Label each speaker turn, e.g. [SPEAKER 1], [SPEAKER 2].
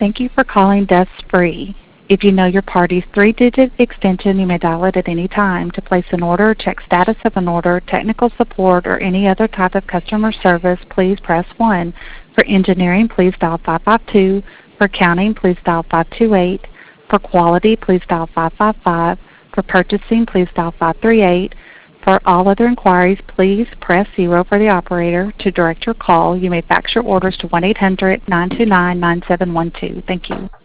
[SPEAKER 1] Thank you for calling Deaths Free. If you know your party's 3-digit extension, you may dial it at any time. To place an order, check status of an order, technical support, or any other type of customer service, please press 1. For engineering, please dial 552. For accounting, please dial 528. For quality, please dial 555. For purchasing, please dial 538. For all other inquiries, please press 0 for the operator. To direct your call, you may fax your orders to 1-800-929-9712. Thank you.